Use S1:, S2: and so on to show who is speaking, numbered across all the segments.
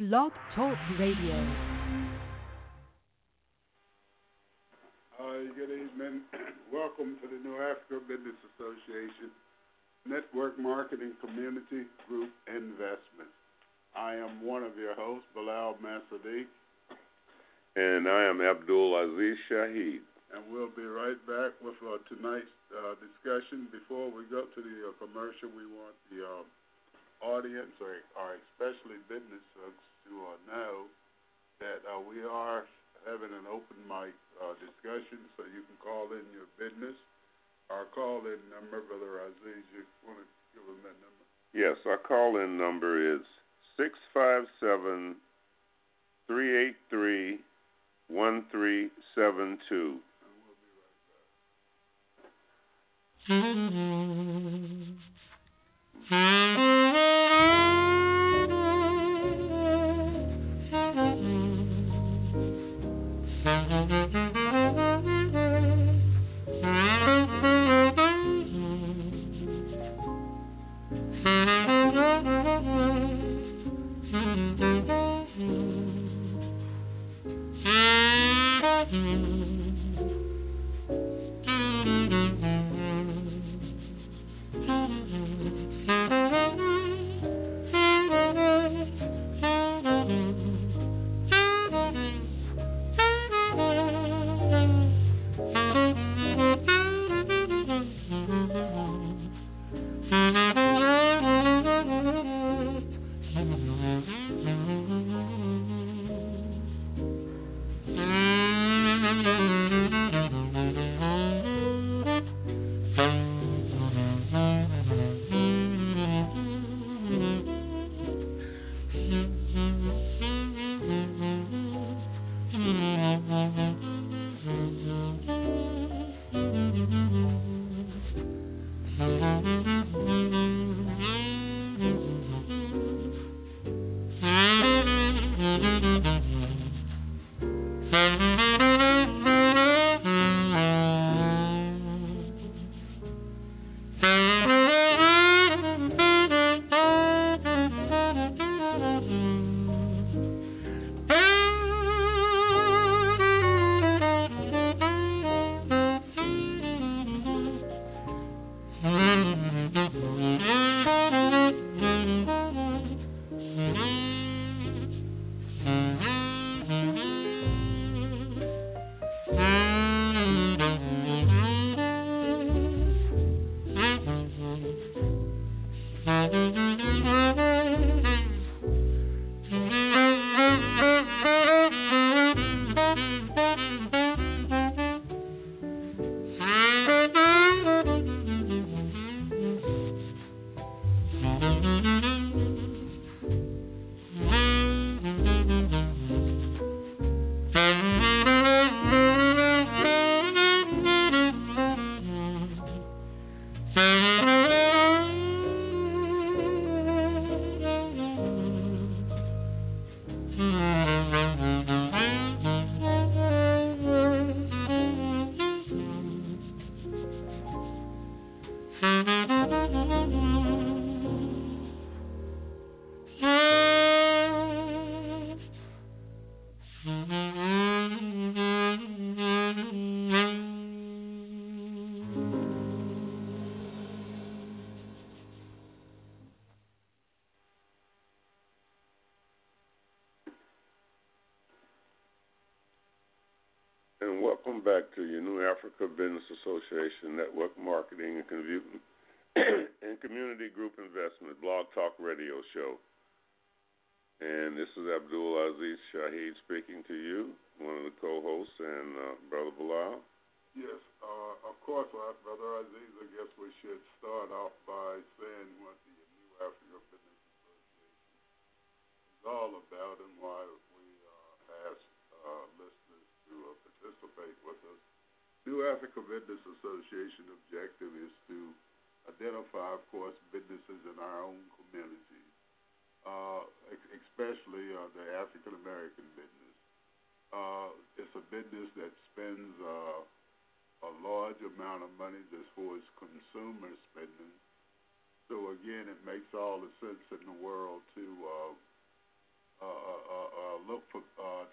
S1: Blog Talk Radio.
S2: Good evening. Welcome to the New Africa Business Association Network Marketing Community Group Investment. I am one of your hosts, Bilal Masadiq.
S3: And I am Abdul Aziz Shaheed.
S2: And we'll be right back with tonight's discussion. Before we go to the commercial, we want the audience, or especially business folks, to know that we are having an open mic discussion, so you can call in your business. Our call-in number, Brother Aziz, you want to give them that number?
S3: Yes, our call-in number is 657-383-1372. And welcome back to your New Africa Business Association Network Marketing and Community Group Investment Blog Talk Radio Show. And this is Abdul Aziz Shaheed speaking to you, one of the co-hosts, and Brother Bilal.
S2: Yes, of course, Brother Aziz, I guess we should start off by saying what the New Africa Business Association is all about and why we ask listeners to participate with us. New Africa Business Association objective is to identify, of course, businesses in our own communities, especially the African American business. It's a business that spends a large amount of money just for its consumer spending. So again, it makes all the sense in the world to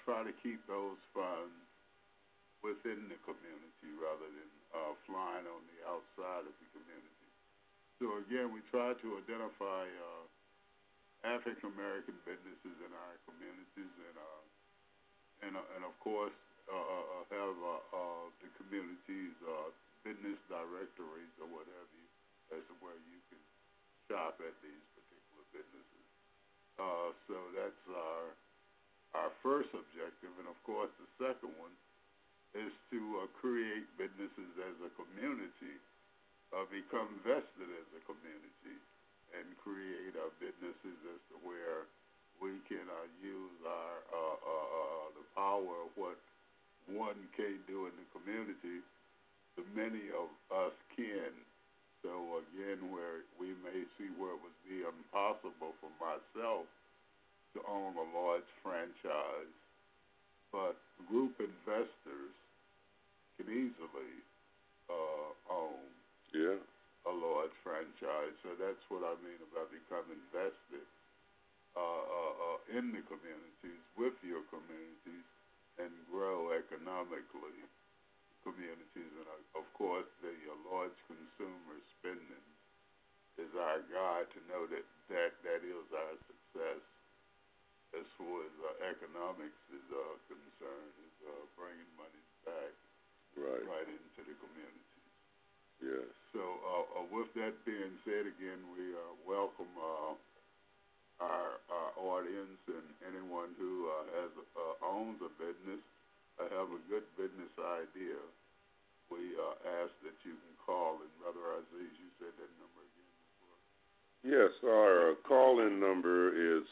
S2: try to keep those funds within the community rather than flying on the outside of the community. So again, we try to identify African American businesses in our communities, and of course have the community's business directories or what have you, as to where you can shop at these particular businesses. So that's our first objective, and of course the second one is to create businesses as a community, become vested as a community, and create businesses as to where we can use the power of what one can do in the community. The many of us can. So again, where we may see where it would be impossible for myself to own a large franchise, but group investors can easily own a large franchise. So that's what I mean about becoming vested in the communities, with your communities, and grow economically communities. And of course, the large consumer spending is our guide to know that is our success as far as economics is concerned, is bringing money back right into the community.
S3: Yes.
S2: So with that being said, again, we welcome our audience and anyone who owns a business, have a good business idea. We ask that you can call, and Brother Aziz, you said that number again before.
S3: Yes, our call-in number is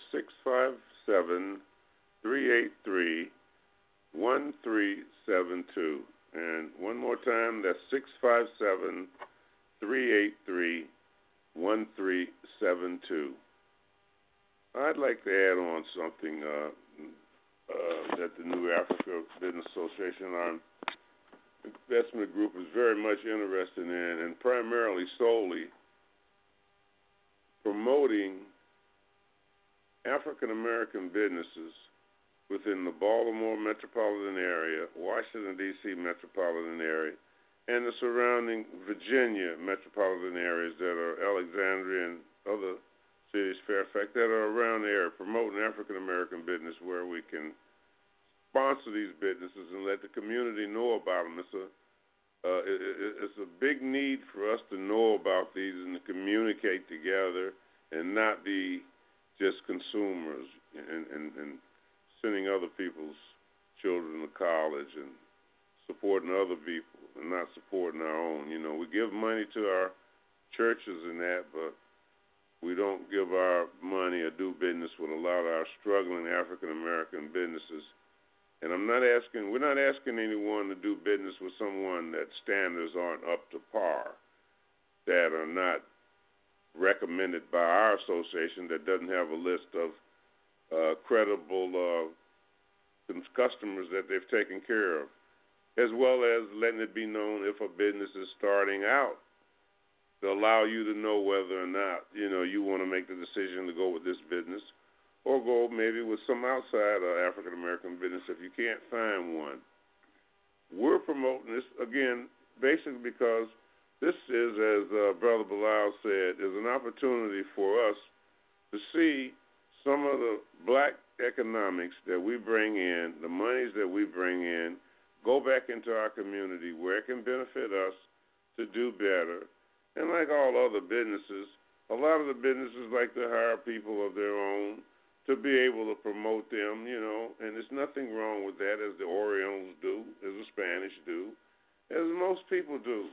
S3: 657-383-1372. And one more time, that's 657-383-1372. I'd like to add on something that the New Africa Business Association, our investment group, is very much interested in, and primarily solely promoting African American businesses within the Baltimore metropolitan area, Washington, D.C. metropolitan area, and the surrounding Virginia metropolitan areas that are Alexandria and other cities, Fairfax, that are around the area, promoting African American business where we can sponsor these businesses and let the community know about them. It's a big need for us to know about these and to communicate together and not be just consumers and sending other people's children to college and supporting other people and not supporting our own. You know, we give money to our churches and that, but we don't give our money or do business with a lot of our struggling African American businesses. And we're not asking anyone to do business with someone that standards aren't up to par, that are not recommended by our association, that doesn't have a list of credible customers that they've taken care of, as well as letting it be known if a business is starting out, to allow you to know whether or not, you want to make the decision to go with this business or go maybe with some outside African American business if you can't find one. We're promoting this, again, basically because this is, as Brother Bilal said, is an opportunity for us to see some of the black economics that we bring in, the monies that we bring in, go back into our community where it can benefit us to do better. And like all other businesses, a lot of the businesses like to hire people of their own to be able to promote them, and there's nothing wrong with that, as the Orientals do, as the Spanish do, as most people do.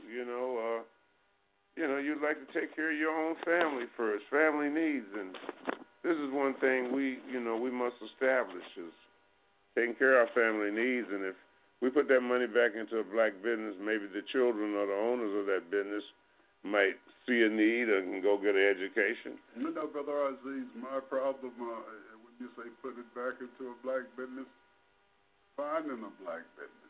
S3: You'd like to take care of your own family first, family needs, and this is one thing we must establish is taking care of our family needs. And if we put that money back into a black business, maybe the children or the owners of that business might see a need and go get an education.
S2: Brother Aziz, my problem when you say put it back into a black business, finding a black business.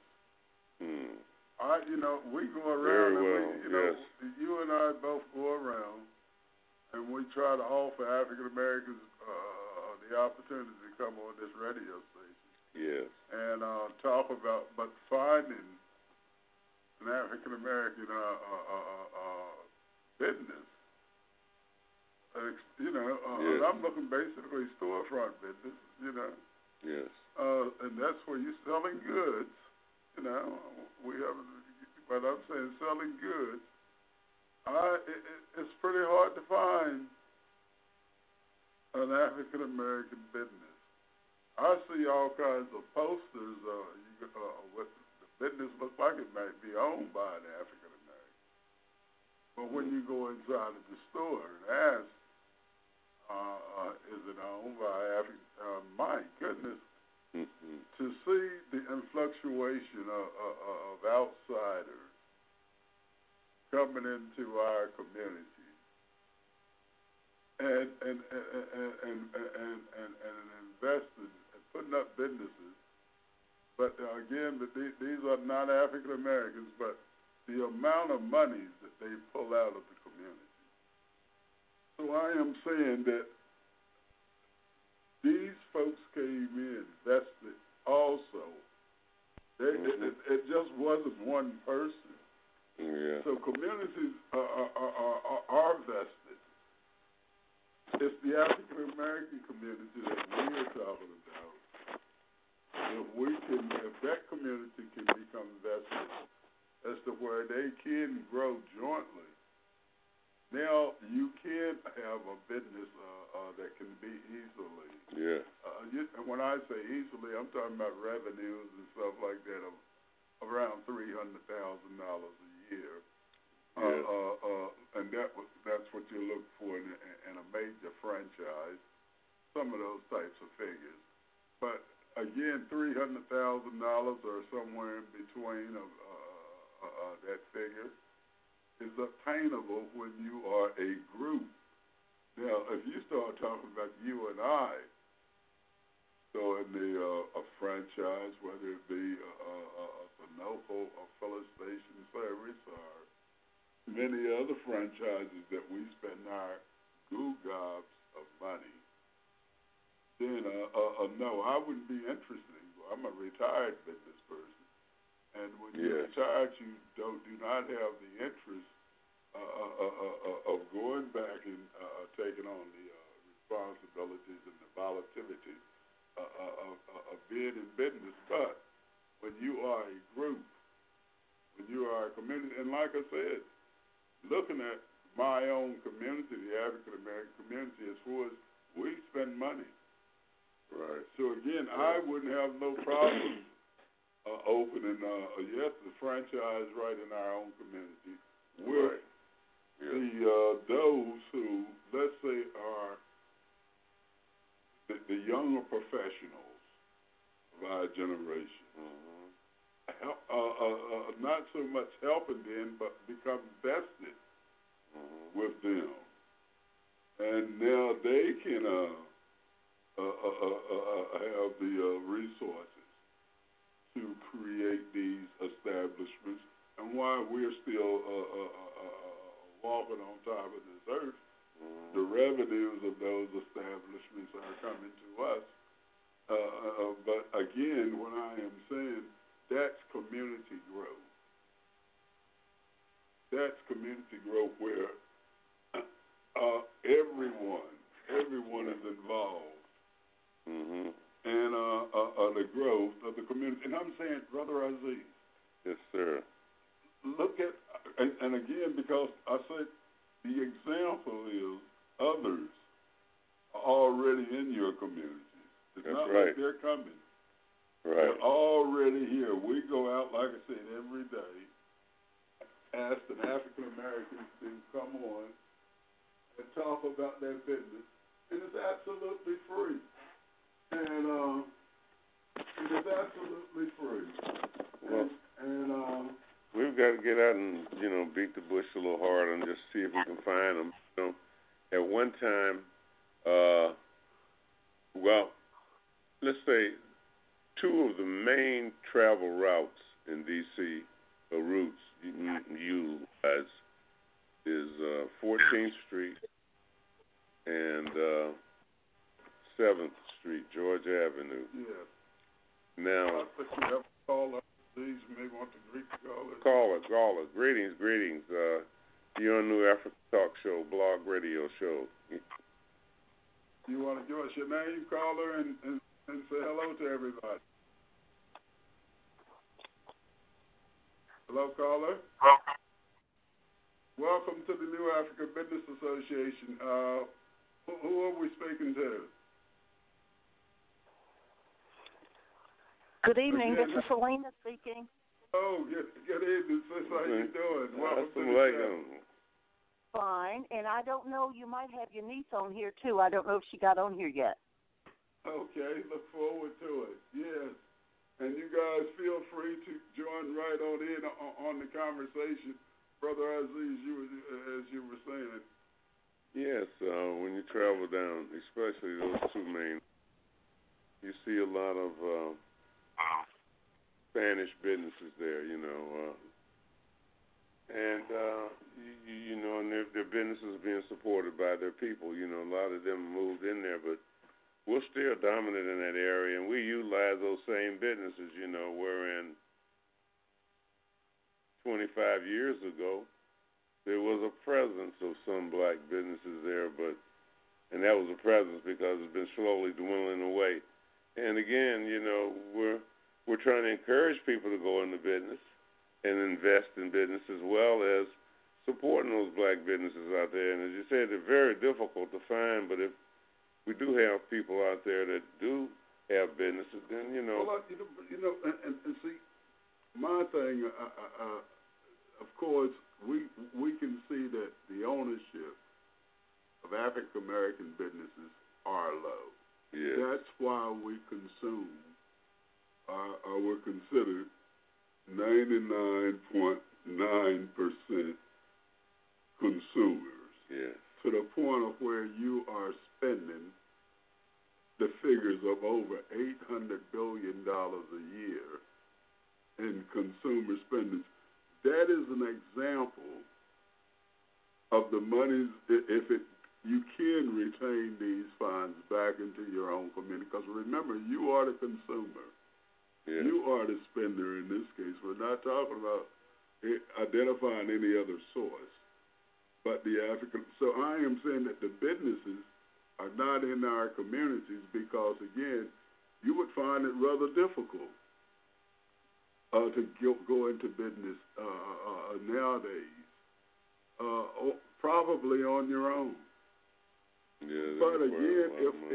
S2: We go around
S3: yes.
S2: You and I both go around and we try to offer African Americans the opportunity to come on this radio station.
S3: Yes.
S2: and talk about, but finding an African American business, and I'm looking basically storefront business,
S3: Yes.
S2: and that's where you're selling goods, we haven't, but I'm saying selling goods. It's pretty hard to find an African American business. I see all kinds of posters with the business looks like it might be owned by an African American, but when you go inside of the store and ask, is it owned by African? My goodness, to see the influctuation of outsiders coming into our community and investing and putting up businesses. But again, these are not African Americans, but the amount of money that they pull out of the community. So I am saying that these folks came in, invested also. It just wasn't one person.
S3: Yeah.
S2: So communities are vested. It's the African American community that we are talking about. If that community can become vested as to where they can grow jointly, now you can have a business that can be easily.
S3: Yeah.
S2: And when I say easily, I'm talking about revenues and stuff like that of around $300,000 a year. And that's what you look for in a major franchise, some of those types of figures. But again, $300,000 or somewhere in between of that figure is obtainable when you are a group. Now, if you start talking about you and I, so in a franchise, whether it be a Sunoco or Phillips Station Service or many other franchises that we spend our gobs of money, then no, I wouldn't be interested. I'm a retired business person, and when you're retired, you do not have the interest of going back and taking on the responsibilities and the volatility of being in business. But when you are a group, when you are a community, and like I said, looking at my own community, the African American community, as far as we spend money.
S3: Right.
S2: So again, I wouldn't have no problem opening the franchise right in our own community with those who, let's say, are the younger professionals of our generation. Not so much helping them, but become vested with them, and now they can have the resources to create these establishments. And while we're still walking on top of this earth, the revenues of those establishments are coming to us. But again, when I am saying that's community growth. That's community growth where everyone is involved in the growth of the community. And I'm saying, Brother Aziz.
S3: Yes, sir.
S2: Look at, and again, because I said the example is others are already in your community. It's not like they're coming.
S3: Right.
S2: They're already here. We go out, like I said, every day, ask an African American to come on and talk about their business, and it's absolutely free. And it's absolutely free.
S3: Well, we've got to get out and beat the bush a little harder and just see if we can find them. At one time, let's say two of the main travel routes in D.C. routes you utilize is 14th Street and 7th Street, Georgia Avenue.
S2: Yes.
S3: Now,
S2: But you have a caller. These may want to greet the callers.
S3: caller. Greetings. You're on New Africa Talk Show, blog radio show.
S2: You want to give us your name, caller, and say hello to everybody. Hello, caller. Welcome to the New Africa Business Association. Who are we speaking to?
S1: Good evening. This is Selena speaking.
S2: Oh, good evening, sis. How you doing? Welcome to the show.
S1: Fine. And I don't know, you might have your niece on here, too. I don't know if she got on here yet.
S2: Okay, look forward to it. Yes. And you guys feel free to join right on in on the conversation. Brother Aziz, as you were saying.
S3: Yes, when you travel down, especially those two main, you see a lot of Spanish businesses there, and and their businesses being supported by their people. A lot of them moved in there, but we're still dominant in that area, and we utilize those same businesses, wherein 25 years ago, there was a presence of some black businesses there, and that was a presence because it's been slowly dwindling away. And again, we're trying to encourage people to go into business and invest in business as well as supporting those black businesses out there. And as you said, they're very difficult to find, but if we do have people out there that do have businesses, then,
S2: Well, and see, my thing, of course, we can see that the ownership of African American businesses are low.
S3: Yes.
S2: That's why we consume, or we're considered 99.9% consumers.
S3: Yes.
S2: To the point of where you are spending the figures of over $800 billion a year in consumer spending. That is an example of the monies, you can retain these funds back into your own community. Because remember, you are the consumer.
S3: Yeah.
S2: You are the spender in this case. We're not talking about identifying any other source but the African. So I am saying that the businesses are not in our communities because, again, you would find it rather difficult to go into business nowadays, probably on your own.
S3: Yeah,
S2: but again,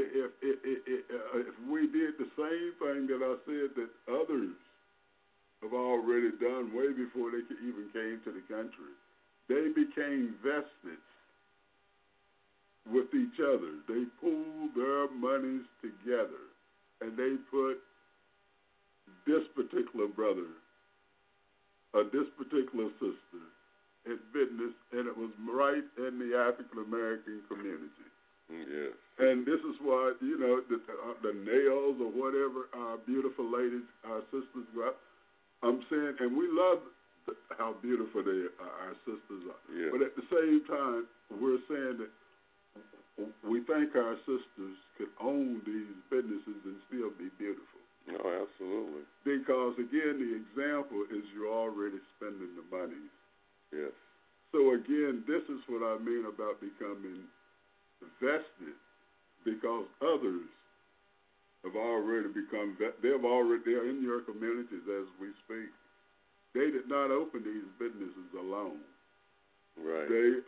S2: if we did the same thing that I said that others have already done way before they even came to the country, they became vested with each other. They pooled their monies together, and they put this particular brother or this particular sister in business, and it was right in the African American community.
S3: Yes.
S2: And this is why, the nails or whatever our beautiful ladies, our sisters go out. I'm saying, and we love how beautiful our sisters are.
S3: Yes.
S2: But at the same time, we're saying that we think our sisters could own these businesses and still be beautiful.
S3: No, absolutely.
S2: Because, again, the example is you're already spending the money.
S3: Yes.
S2: So, again, this is what I mean about becoming vested, because others have already become they're in your communities as we speak. They did not open these businesses alone.
S3: Right.
S2: They're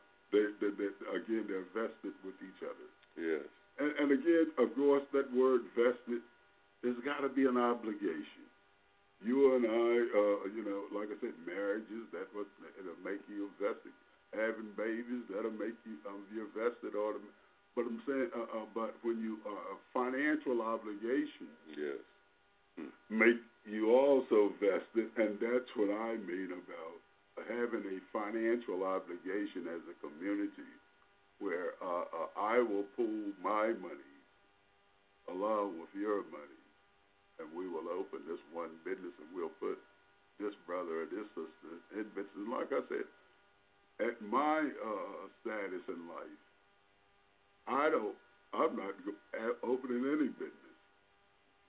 S2: vested with each other.
S3: Yes.
S2: And again, of course, that word vested, there's got to be an obligation. You and I, like I said, marriages, it'll make you vested. Having babies, that'll make you you're vested. But I'm saying, but when you financial obligations,
S3: yes,
S2: make you also vested, and that's what I mean about having a financial obligation as a community, where I will pool my money along with your money, and we will open this one business, and we'll put this brother or this sister in business. Like I said, at my status in life, I'm not opening any business. But I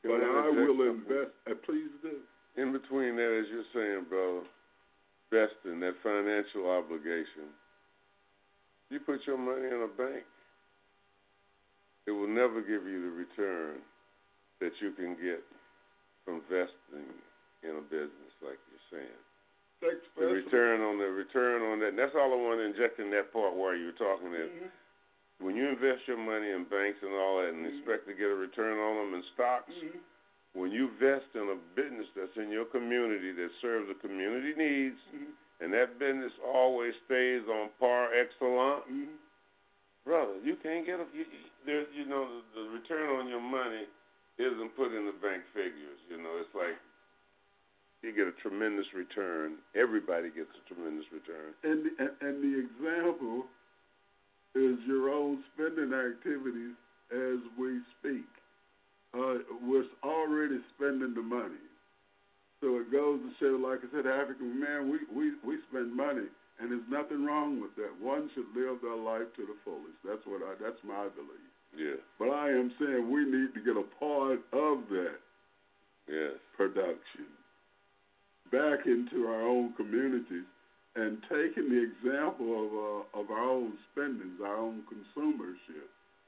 S2: I will invest. Please do.
S3: In between that, as you're saying, brother, vesting, that financial obligation, you put your money in a bank, it will never give you the return that you can get from vesting in a business, like you're saying. The return on that. And that's all I want to inject in that part where you were talking is when you invest your money in banks and all that and expect to get a return on them in stocks, when you vest in a business that's in your community that serves the community needs, and that business always stays on par excellence, brother, you can't get the return on your money isn't put in the bank figures. It's like you get a tremendous return. Everybody gets a tremendous return.
S2: And the example is your own spending activities as we speak. We're already spending the money. So it goes to show, like I said, African man, we spend money, and there's nothing wrong with that. One should live their life to the fullest. That's my belief.
S3: Yeah.
S2: But I am saying we need to get a part of that production back into our own communities and taking the example of our own spendings, our own consumership,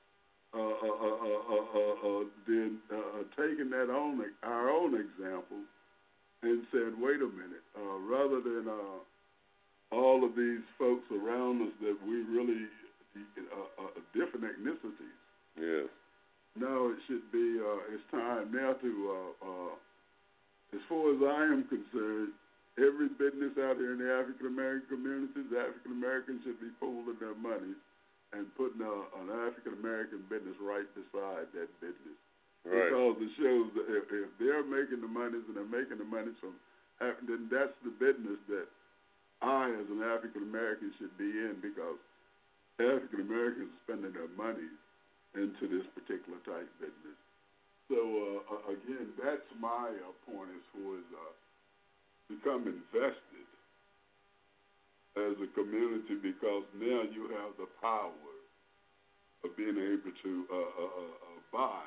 S2: then taking that on our own example and said, wait a minute, rather than all of these folks around us that we really different ethnicities.
S3: Yes.
S2: No, it should be. It's time now to. As far as I am concerned, every business out here in the African American communities, African Americans should be pooling their money and putting an African American business right beside that business.
S3: Right.
S2: Because it shows that if they're making the monies and they're making the money from, then that's the business that I, as an African American, should be in, because African Americans are spending their money into this particular type business. So again, that's my point as far as become invested as a community, because now you have the power of being able to buy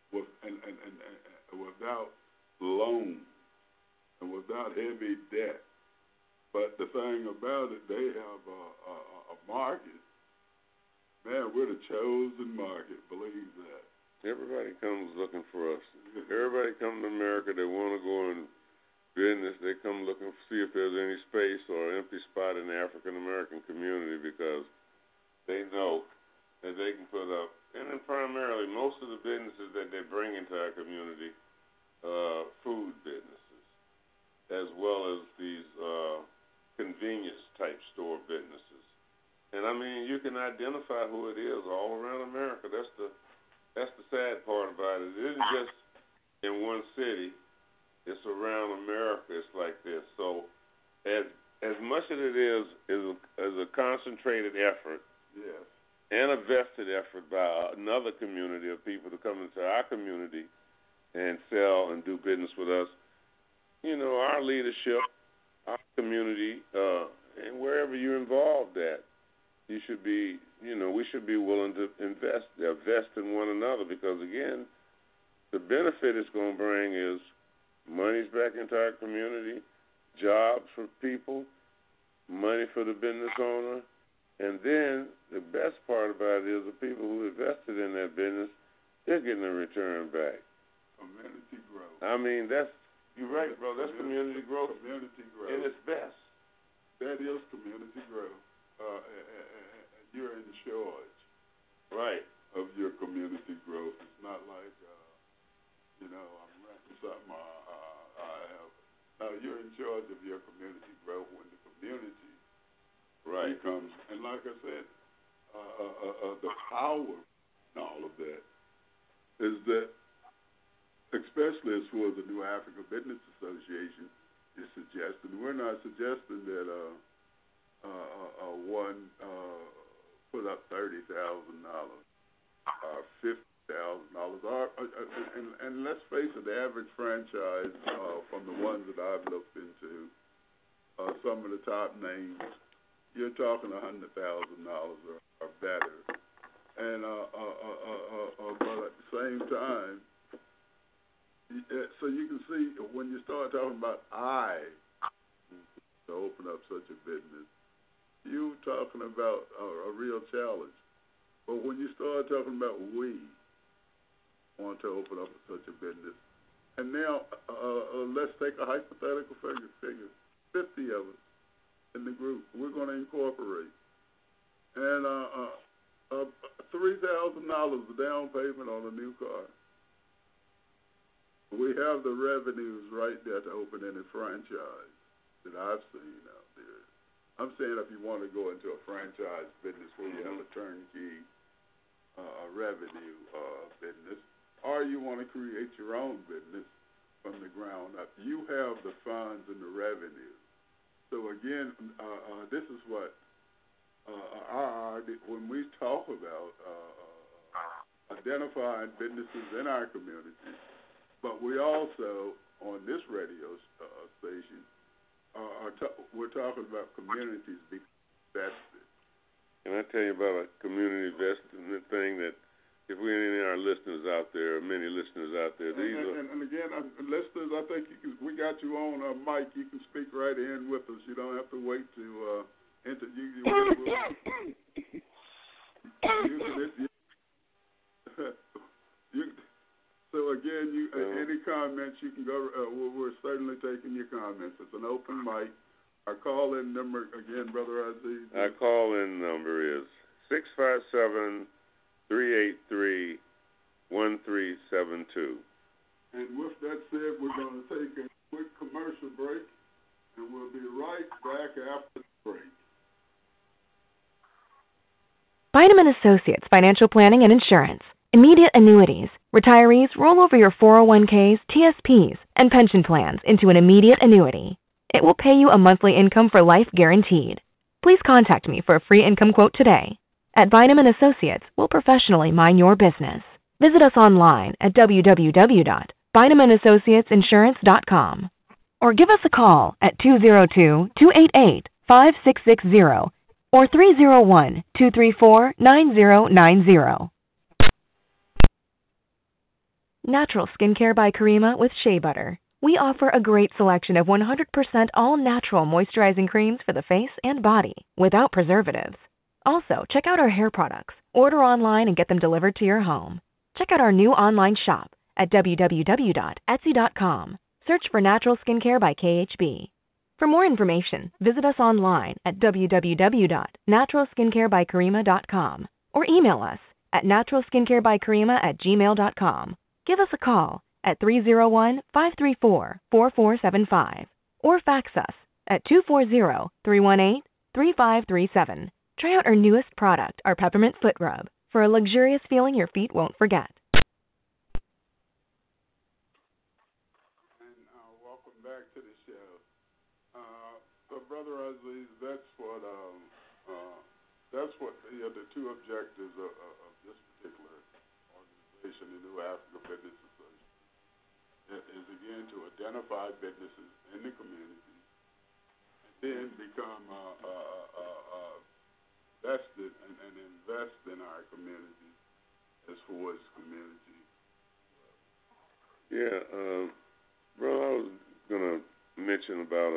S2: without loan and without heavy debt. But the thing about it, they have a market. Man, we're the chosen market. Believe that.
S3: Everybody comes looking for us. Everybody comes to America. They want to go in business. They come looking to see if there's any space or empty spot in the African American community, because they know that they can put up. And then primarily, most of the businesses that they bring into our community, food businesses, as well as these convenience type store businesses. And I mean, you can identify who it is all around America. That's the sad part about it. It isn't just in one city. It's around America. It's like this. So as much as it is a concentrated effort,
S2: yes,
S3: and a vested effort by another community of people to come into our community and sell and do business with us, our leadership, our community, and wherever you're involved at, you should be, we should be willing to invest in one another, because, again, the benefit it's going to bring is money's back into our community, jobs for people, money for the business owner, and then the best part about it is the people who invested in that business, they're getting a return back.
S2: Community growth.
S3: I mean, you're right, bro. That's community growth.
S2: Community growth.
S3: In its best.
S2: That is community growth. You're in charge,
S3: right,
S2: of your community growth. It's not like, I'm renting something. You're in charge of your community growth when the community becomes. And like I said, the power in all of that is that, especially as far as the New Africa Business Association is suggesting, we're not suggesting that one put up $30,000 or $50,000, and let's face it, the average franchise from the ones that I've looked into, some of the top names, you're talking $100,000 or better, and but at the same time, So you can see when you start talking about to open up such a business, you talking about a real challenge. But when you start talking about we want to open up such a business, and now let's take a hypothetical figure, 50 of us in the group, we're going to incorporate, and $3,000 down payment on a new car. We have the revenues right there to open any franchise that I've seen out there. I'm saying if you want to go into a franchise business where you have a turnkey revenue business, or you want to create your own business from the ground up, you have the funds and the revenue. So again, this is what when we talk about identifying businesses in our community, but we also, on this radio station, we're talking about communities being invested.
S3: Can I tell you about a community investment thing that if we any of our listeners out there, many listeners out there,
S2: and again, listeners, I think we got you on mic. You can speak right in with us. You don't have to wait to enter. So again, any comments you can go. We're certainly taking your comments. It's an open mic. Our call-in number again, Brother Aziz.
S3: Our call-in number is 657-383-1372.
S2: And with that said, we're going to take a quick commercial break, and we'll be right back after the break.
S4: Bynum & Associates Financial Planning and Insurance. Immediate annuities. Retirees roll over your 401ks, TSPs, and pension plans into an immediate annuity. It will pay you a monthly income for life guaranteed. Please contact me for a free income quote today. At Bynum & Associates, we'll professionally mind your business. Visit us online at www.bynumandassociatesinsurance.com or give us a call at 202-288-5660 or 301-234-9090. Natural Skincare by Karima with Shea Butter. We offer a great selection of 100% all-natural moisturizing creams for the face and body without preservatives. Also, check out our hair products. Order online and get them delivered to your home. Check out our new online shop at www.etsy.com. Search for Natural Skincare by KHB. For more information, visit us online at www.naturalskincarebykarima.com or email us at naturalskincarebykarima@gmail.com. Give us a call at 301-534-4475 or fax us at 240-318-3537. Try out our newest product, our Peppermint Foot Rub, for a luxurious feeling your feet won't forget.
S2: And welcome back to the show. So Brother Aziz, that's what the two objectives of this particular organization, the New Africa Business Association, is again to identify businesses in the community and then become vested and invest in our community as for its community.
S3: Yeah, bro, I was going to mention about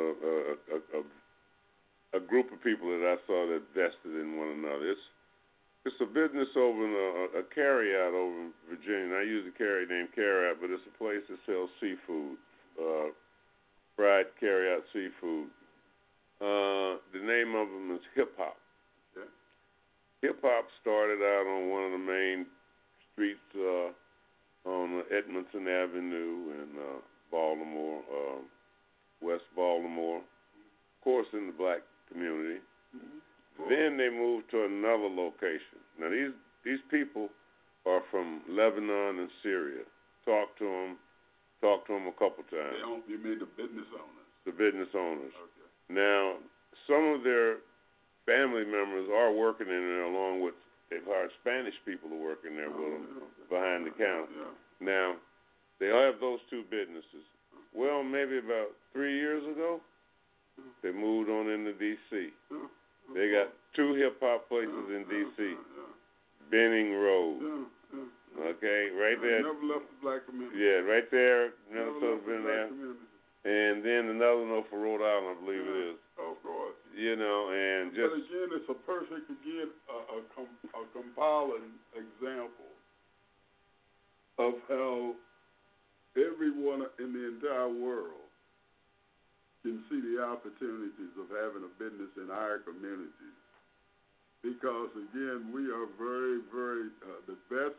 S3: a group of people that I saw that vested in one another. It's a business over in a carryout over in Virginia. I use a carry name Carryout, but it's a place that sells seafood, fried carryout seafood. The name of them is Hip Hop.
S2: Okay.
S3: Hip Hop started out on one of the main streets on Edmondson Avenue in Baltimore, West Baltimore, of course in the black community.
S2: Mm-hmm.
S3: Then they moved to another location. Now these people are from Lebanon and Syria. Talked to them a couple times.
S2: You mean the business owners?
S3: The business owners.
S2: Okay.
S3: Now some of their family members are working in there along with, they've hired Spanish people to work in there with them behind the counter.
S2: Yeah.
S3: Now they have those two businesses. Well, maybe about 3 years ago, they moved on into D.C. They got two hip-hop places in D.C., Benning Road. Okay, right there.
S2: Never left the black community.
S3: Yeah, right there.
S2: Minnesota's
S3: been
S2: the
S3: there.
S2: Community.
S3: And then another note for Rhode Island, I believe it is.
S2: Of course.
S3: You know, and just.
S2: But again, it's a perfect, a compiling example of how everyone in the entire world can see the opportunities of having a business in our communities. Because again, we are very, very the best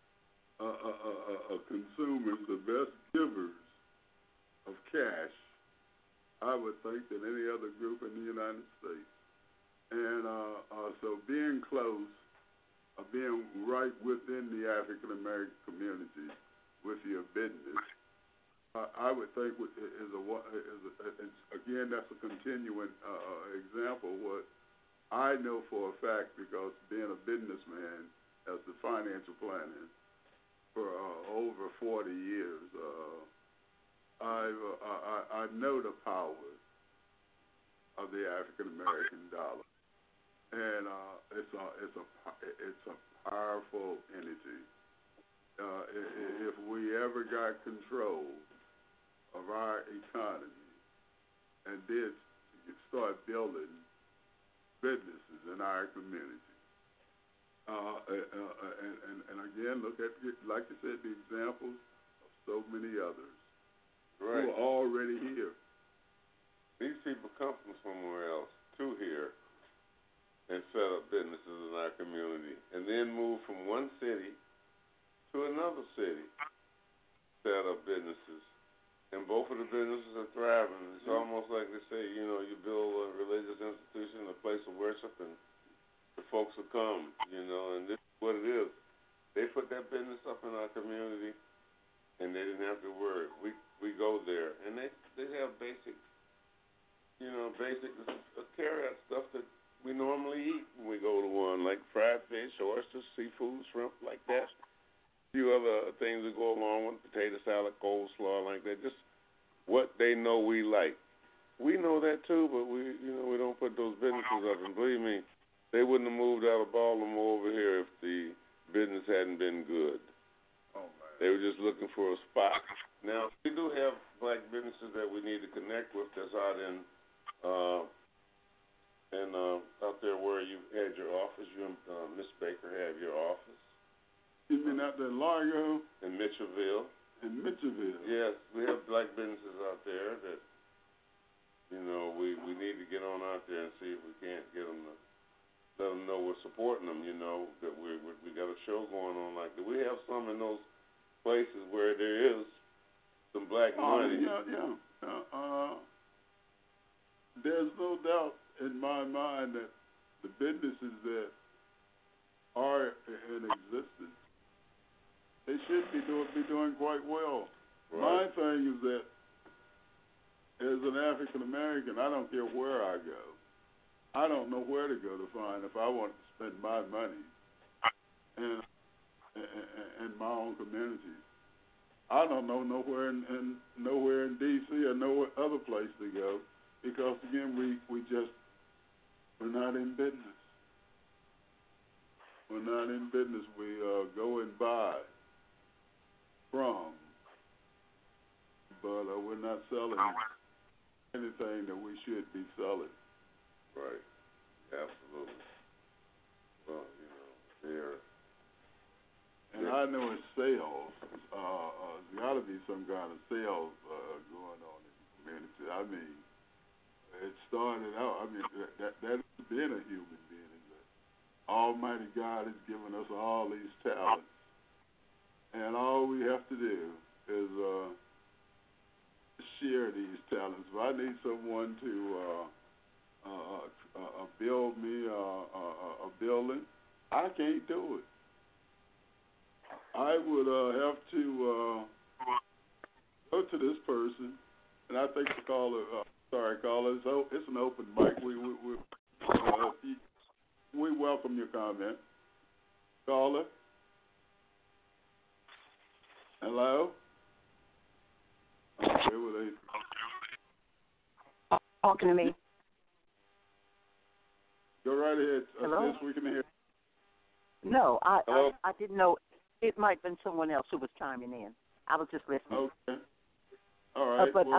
S2: consumers, the best givers of cash, I would think, than any other group in the United States. And so being close, being right within the African American community with your business, I would think again, that's a continuing example. What I know for a fact, because being a businessman as the financial planner for over 40 years, I know the power of the African American dollar, and it's a powerful entity. If we ever got control of our economy and did start building businesses in our community, and again, look at, like you said, the examples of so many others.
S3: Right.
S2: Who are already here.
S3: These people come from somewhere else to here and set up businesses in our community, and then move from one city to another city, set up businesses, and both of the businesses are thriving. It's almost like they say, you know, you build a religious institution, a place of worship, and the folks will come, you know, and this is what it is. They put that business up in our community, and they didn't have to worry. We go there, and they have basic carry-out stuff that we normally eat when we go to one, like fried fish, oysters, seafood, shrimp, like that. A few other things that go along with potato salad, coleslaw, like that. Just what they know we like. We know that too, but we don't put those businesses up. And believe me, they wouldn't have moved out of Baltimore over here if the business hadn't been good.
S2: Oh, man.
S3: They were just looking for a spot. Now, we do have black businesses that we need to connect with that's out out there where you had your office. You and Miss Baker have your office.
S2: You mean out there in Largo?
S3: In Mitchellville.
S2: In Mitchellville?
S3: Yes, we have black businesses out there that, you know, we need to get on out there and see if we can't get them to let them know we're supporting them, you know, that we got a show going on like that. We have some in those places where there is some black money.
S2: Yeah. There's no doubt in my mind that the businesses that are in existence, they should be doing quite well. Right. My thing is that as an African American, I don't care where I go. I don't know where to go to find if I want to spend my money in my own community. I don't know nowhere in D.C. or no other place to go because again we're not in business. We're not in business. We go and buy from, but we're not selling anything that we should be selling.
S3: Right. Absolutely. Well, you know, there.
S2: And I know it's sales. There's got to be some kind of sales going on in the community. I mean, it started out. I mean, that has been a human being. That Almighty God has given us all these talents, and all we have to do is share these talents. If I need someone to build me a building, I can't do it. I would have to go to this person, and I think the caller. Caller. So it's an open mic. We welcome your comment, caller. Hello. Okay, well,
S1: talking to me.
S2: Go right ahead.
S1: Hello?
S2: Yes, we can hear.
S1: No, I didn't know. It might have been someone else who was chiming in. I was just listening.
S2: Okay. All right.
S1: But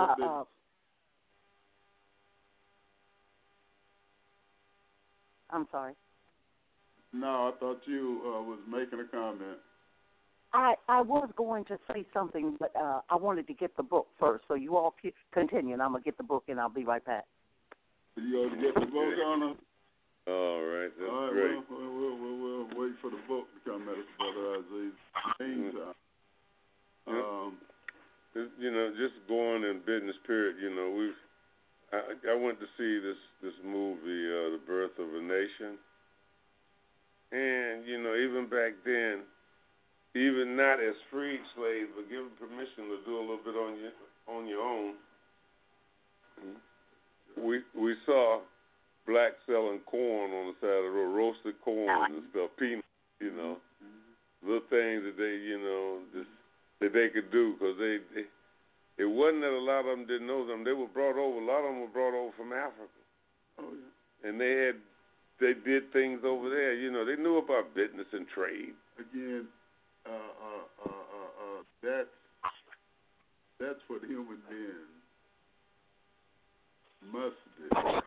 S1: I'm sorry.
S2: No, I thought you was making a comment.
S1: I was going to say something, but I wanted to get the book first. So you all continue, and I'm going to get the book, and I'll be right back.
S2: You going to get the book on us?
S3: All right, that's
S2: all right,
S3: great.
S2: We'll wait for the book to come at us, Brother Aziz. Meantime,
S3: just going in business period, I went to see this movie, The Birth of a Nation. And, even back then, even not as freed slaves, but given permission to do a little bit on your own, we saw blacks selling corn on the side of the road, roasted corn and stuff, peanuts, little things that that they could do, because it wasn't that a lot of them didn't know them. They were brought over. A lot of them were brought over from Africa.
S2: Oh yeah.
S3: And they did things over there. They knew about business and trade.
S2: Again, that's what human beings must do.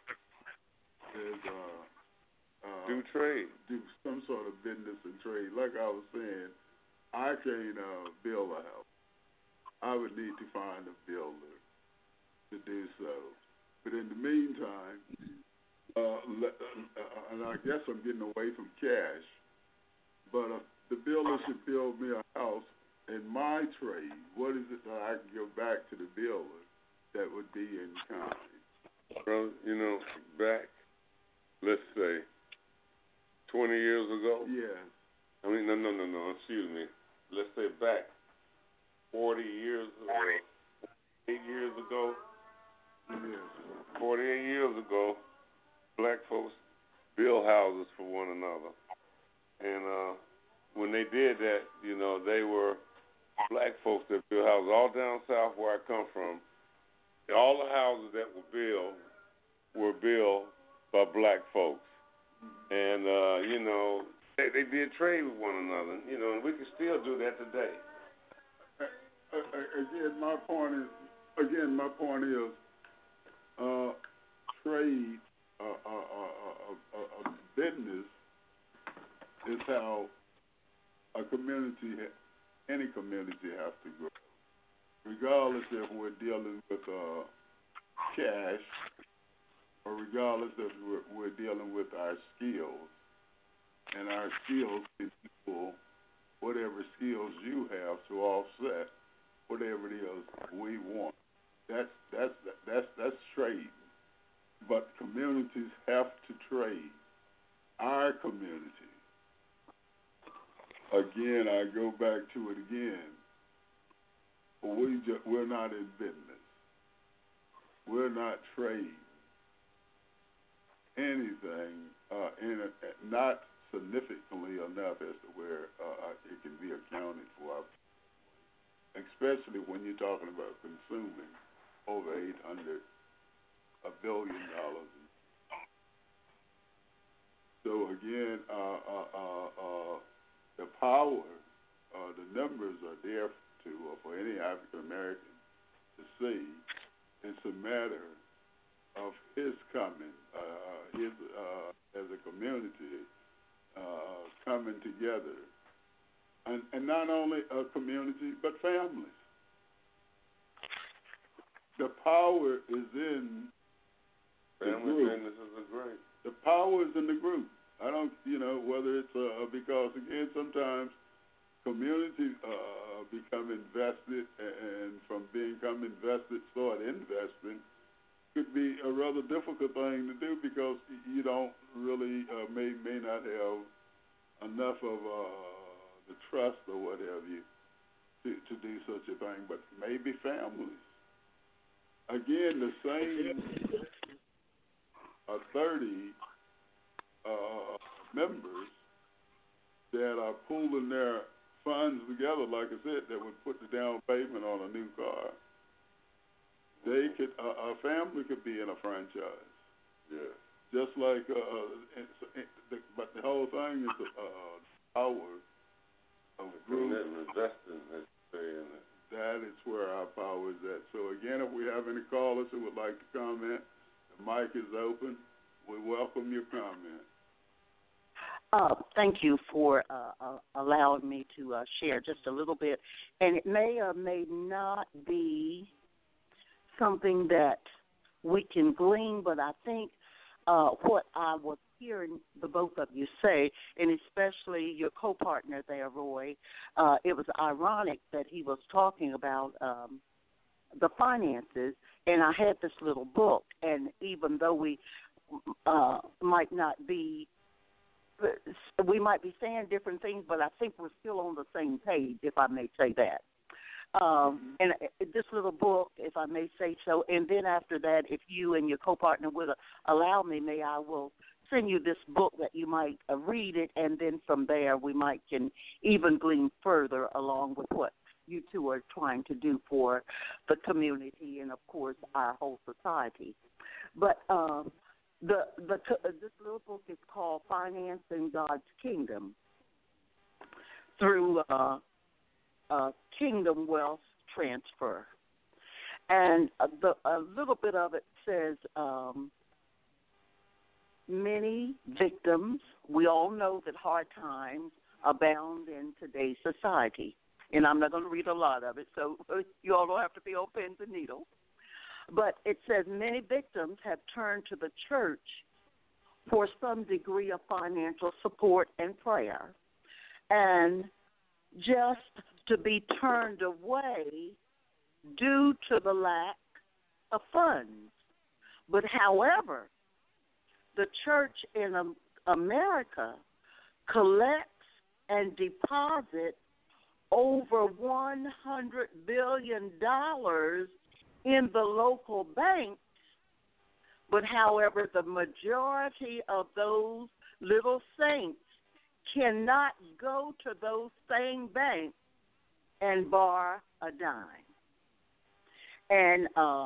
S3: Do trade.
S2: Do some sort of business and trade. Like I was saying, I can't build a house. I would need to find a builder to do so. But in the meantime, and I guess I'm getting away from cash, but the builder should build me a house in my trade. What is it that I can give back to the builder that would be in kind?
S3: Well, back, let's say, 20 years ago.
S2: Yes.
S3: I mean, no, excuse me. Let's say back 40 years ago, 8 years ago.
S2: Yes.
S3: 48 years ago, black folks built houses for one another. And when they did that, they were black folks that built houses. All down south where I come from, all the houses that were built by black folks. And, they did trade with one another, and we can still do that today.
S2: Again, my point is, trade, business is how a community, any community has to grow. Regardless if we're dealing with cash, or regardless if we're dealing with our skills, and our skills can equal whatever skills you have to offset whatever it is we want. That's trade. But communities have to trade. Our community. Again, I go back to it again. We're not in business. We're not trading anything, not significantly enough as to where it can be accounted for, especially when you're talking about consuming over $800 billion. So again, the power, the numbers are there for any African American to see. It's a matter of his coming, as a community coming together, and not only a community but families. The power is in the group.
S3: Businesses are great.
S2: The power is in the group. I don't, whether it's because again sometimes communities become invested, and from become invested start investing could be a rather difficult thing to do because you don't really may not have enough of the trust or what have you to do such a thing. But maybe families. Again, the same 30 members that are pooling their funds together, like I said, that would put the down payment on a new car. They could, a family could be in a franchise.
S3: Yeah.
S2: Just like, but the whole thing is power of
S3: Commit
S2: groups.
S3: and investing, as you say, in it.
S2: That is where our power is at. So again, if we have any callers who would like to comment, the mic is open. We welcome your comment.
S1: Thank you for allowing me to share just a little bit. And it may or may not be something that we can glean, but I think what I was hearing the both of you say, and especially your co-partner there, Roy, it was ironic that he was talking about the finances, and I had this little book, and even though we might be saying different things, but I think we're still on the same page, if I may say that. And this little book, if I may say so, and then after that, if you and your co-partner would allow me, I will send you this book that you might read it, and then from there we can even glean further along with what you two are trying to do for the community and, of course, our whole society. But this little book is called Financing God's Kingdom through Kingdom Wealth Transfer. And a little bit of it says many victims. We all know that hard times abound in today's society. And I'm not going to read a lot of it, so you all don't have to be on pins and needles. But it says many victims have turned to the church for some degree of financial support and prayer, and just to be turned away due to the lack of funds. But however, the church in America collects and deposits over $100 billion in the local banks, but however, the majority of those little saints cannot go to those same banks and borrow a dime. And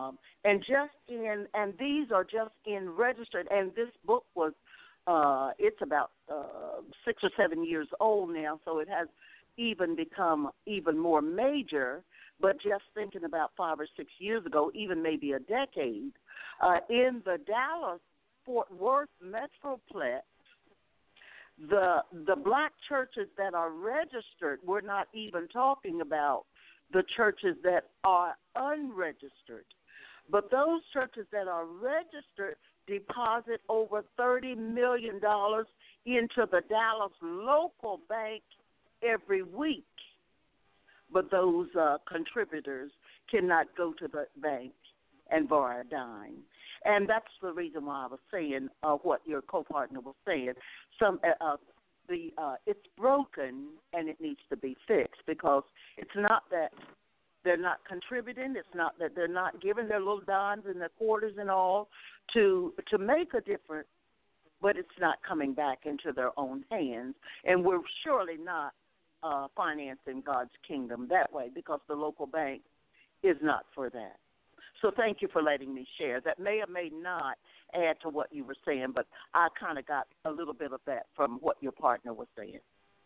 S1: these are just in registered, and this book was it's about 6 or 7 years old now, so it has even become even more major. But just thinking about 5 or 6 years ago, even maybe a decade, in the Dallas-Fort Worth Metroplex, the black churches that are registered, we're not even talking about the churches that are unregistered, but those churches that are registered deposit over $30 million into the Dallas local bank every week. But those contributors cannot go to the bank and borrow a dime. And that's the reason why I was saying what your co-partner was saying. It's broken and it needs to be fixed, because it's not that they're not contributing. It's not that they're not giving their little dimes and their quarters and all to make a difference, but it's not coming back into their own hands. And we're surely not financing God's kingdom that way, because the local bank is not for that. So thank you for letting me share. That may or may not add to what you were saying, but I kind of got a little bit of that from what your partner was saying.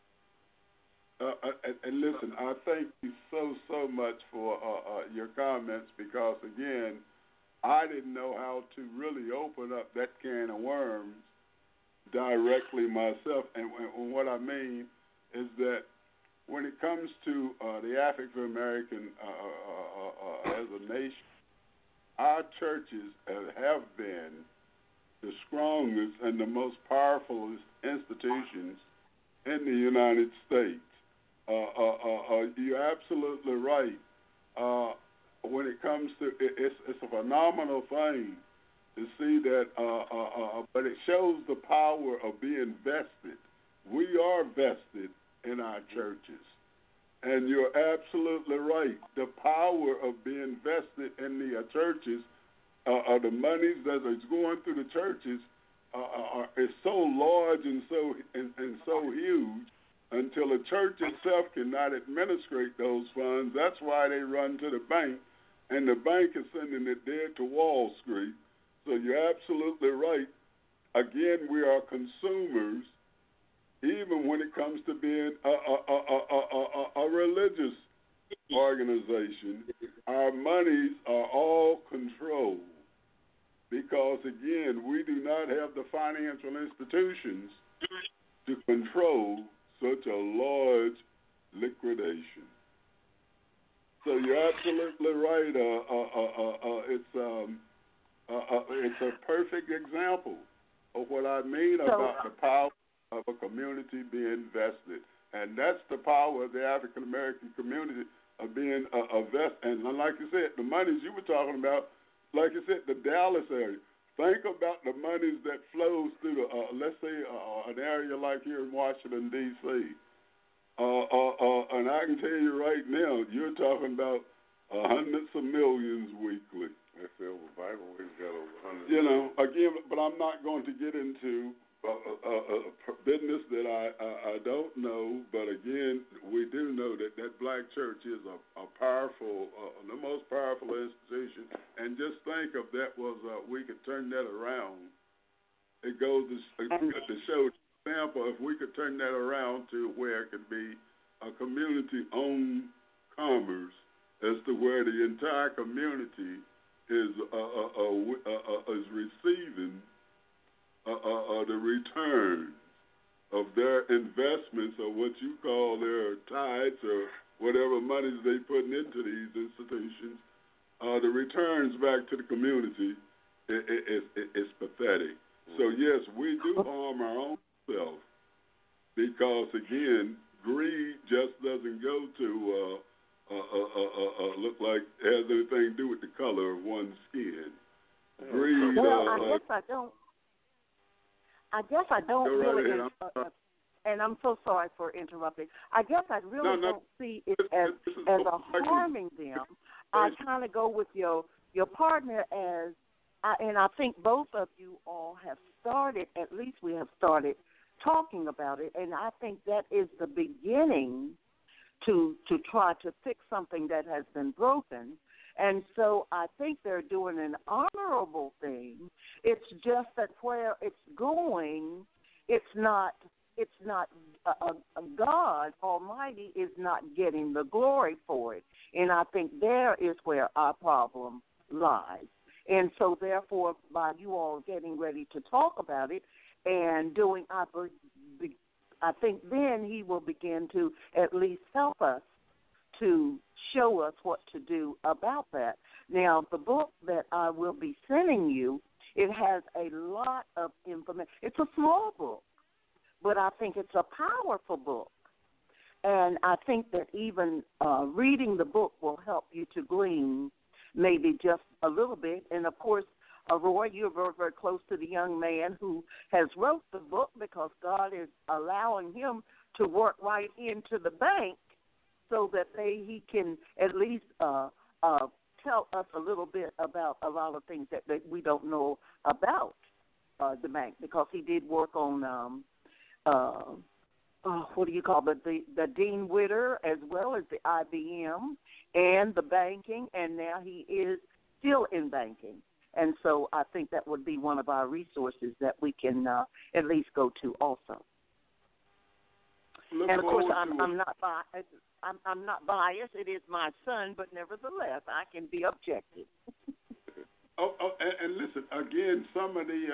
S2: And listen, I thank you so much for your comments, because, again, I didn't know how to really open up that can of worms directly myself. And what I mean is that when it comes to the African American as a nation, our churches have been the strongest and the most powerful institutions in the United States. You're absolutely right. When it comes to it's a phenomenal thing to see that, but it shows the power of being vested. We are vested in our churches, and you're absolutely right. The power of being vested in the churches, the monies that is going through the churches, is so large and so huge. Until the church itself cannot administrate those funds, that's why they run to the bank, and the bank is sending it there to Wall Street. So you're absolutely right. Again, we are consumers even when it comes to being a religious organization, our monies are all controlled because, again, we do not have the financial institutions to control such a large liquidation. So you're absolutely right. It's a perfect example of what I mean about the power of a community being vested, and that's the power of the African American community of being vested. And like you said, the monies you were talking about, like you said, the Dallas area. Think about the monies that flows through the, let's say, an area like here in Washington D.C. And I can tell you right now, you're talking about hundreds of millions weekly.
S3: That's the Bible. We've got over hundreds.
S2: You know, again, but I'm not going to get into business that I don't know. But again, we do know that black church is a powerful, the most powerful institution. And just think if that was, we could turn that around. It goes to show example, if we could turn that around to where it could be a community-owned commerce, as to where the entire community is receiving the return of their investments, or what you call their tithes or whatever monies they putting into these institutions. The returns back to the community is pathetic. So yes, we do harm our own self because, again, greed just doesn't go to look like it has anything to do with the color of one's skin. Greed.
S1: I guess I don't really. And I'm so sorry for interrupting. I guess I really don't see it as a harming them. I kind of go with your partner as. And I think both of you all have started, at least we have started talking about it, and I think that is the beginning to try to fix something that has been broken. And so I think they're doing an honorable thing. It's just that where it's going, it's not God Almighty is not getting the glory for it. And I think there is where our problem lies. And so, therefore, by you all getting ready to talk about it and doing, I think then he will begin to at least help us to show us what to do about that. Now, the book that I will be sending you, it has a lot of information. It's a small book, but I think it's a powerful book. And I think that even reading the book will help you to glean maybe just a little bit. And, of course, Roy, you're very, very close to the young man who has wrote the book because God is allowing him to work right into the bank so that he can at least tell us a little bit about a lot of things that we don't know about the bank, because he did work on what do you call it, the Dean Witter, as well as the IBM and the banking, and now he is still in banking. And so I think that would be one of our resources that we can at least go to also. And of course, I'm not biased. It is my son, but nevertheless, I can be objective.
S2: And listen again. Some of the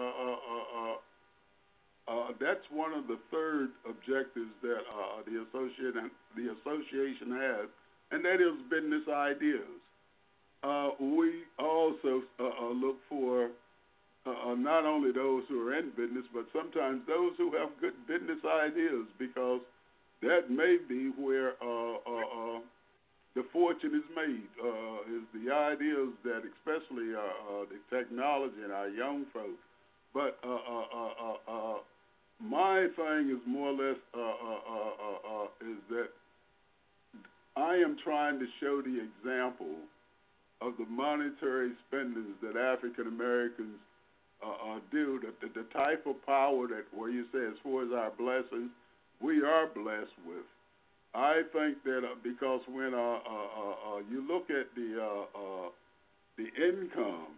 S2: that's one of the third objectives that the association has, and that is business ideas. We also look for not only those who are in business, but sometimes those who have good business ideas, because that may be where the fortune is made, is the ideas that especially the technology and our young folks. But my thing is more or less is that I am trying to show the example of the monetary spendings that African Americans do, the type of power that, where you say as far as our blessings, we are blessed with. I think that because when you look at the income,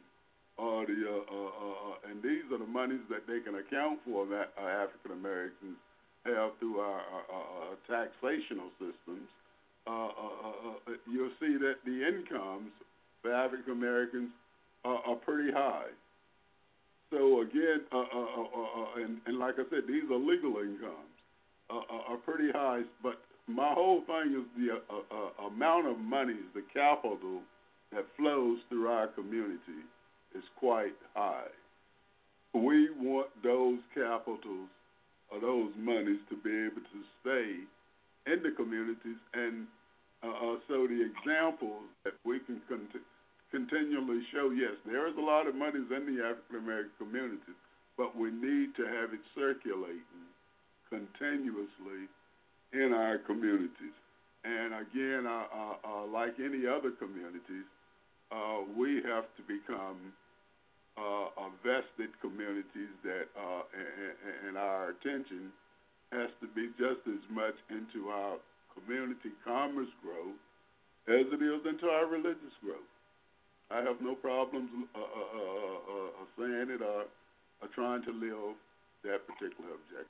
S2: and these are the monies that they can account for, that African Americans, have through our taxational systems, you'll see that the incomes for African Americans are pretty high. So again, and like I said, these are legal incomes, are pretty high. But my whole thing is the amount of money, the capital that flows through our community is quite high. We want those capitals or those monies to be able to stay in the communities, and so the examples that we can continually show, yes, there is a lot of monies in the African American communities, but we need to have it circulating continuously in our communities. And again, like any other communities, we have to become vested communities that, and our attention has to be just as much into our community commerce growth as it is into our religious growth. I have no problems saying it or trying to live that particular objective.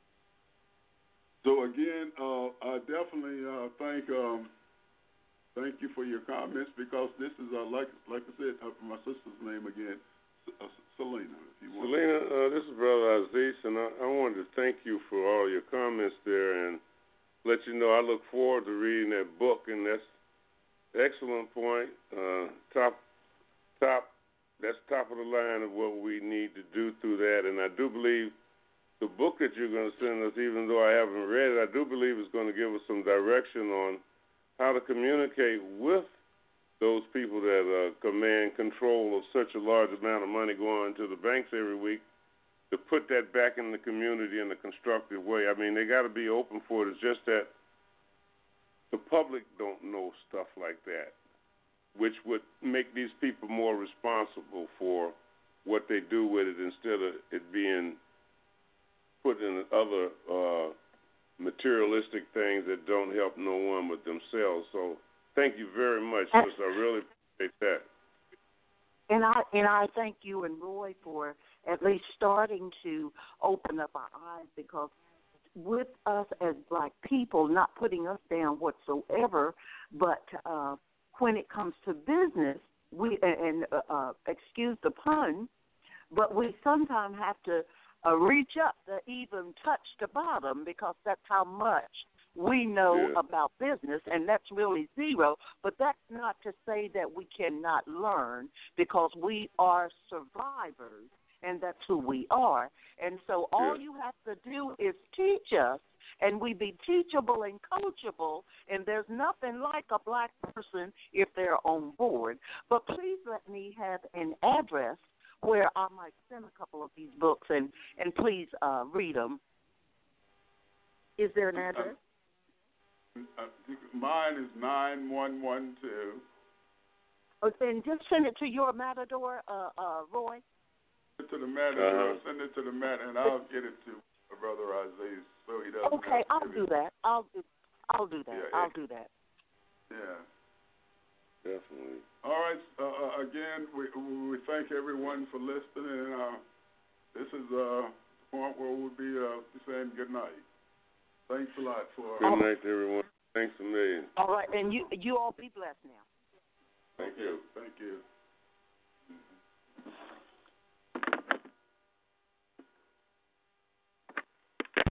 S2: So again, I definitely thank you for your comments, because this is like I said, my sister's name again, Selena. If you want.
S3: Selena, this is Brother Aziz, and I wanted to thank you for all your comments there, and let you know I look forward to reading that book, and that's an excellent point. That's top of the line of what we need to do through that, and I do believe the book that you're going to send us, even though I haven't read it, I do believe it's going to give us some direction on how to communicate with those people that command control of such a large amount of money going to the banks every week, to put that back in the community in a constructive way. I mean, they got to be open for it. It's just that the public don't know stuff like that, which would make these people more responsible for what they do with it, instead of it being put in other materialistic things that don't help no one but themselves. So thank you very much, sister. I really appreciate that.
S1: And I thank you and Roy for at least starting to open up our eyes, because with us as black people, not putting us down whatsoever, but when it comes to business, we excuse the pun, but we sometimes have to reach up to even touch the bottom, because that's how much we know about business, and that's really zero. But that's not to say that we cannot learn, because we are survivors, and that's who we are. And so all you have to do is teach us, and we be teachable and coachable, and there's nothing like a black person if they're on board. But please let me have an address where I might send a couple of these books, and please read them. Is there an address?
S2: Mine is 9112.
S1: Oh, then just send it to your Matador, Roy.
S2: To the Matador, send it to the Matador, and I'll get it to Brother Aziz, so he doesn't.
S1: Okay, I'll do that. I'll do that.
S2: Yeah,
S1: I'll do that.
S2: Yeah.
S3: Definitely.
S2: All right. Again, we thank everyone for listening. This is the point where we'll be saying good night. Thanks a lot for.
S3: Good night, everyone. Thanks a million.
S1: All right, and you all be blessed now.
S3: Thank you.
S2: Thank you.